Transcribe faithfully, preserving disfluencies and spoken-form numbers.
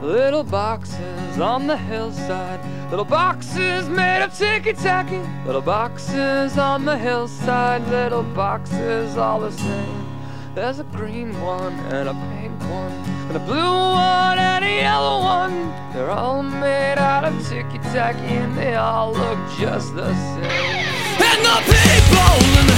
Little boxes on the hillside, little boxes made of ticky-tacky, little boxes on the hillside, little boxes all the same. There's a green one and a pink one and a blue one and a yellow one. They're all made out of ticky-tacky and they all look just the same. And the people in the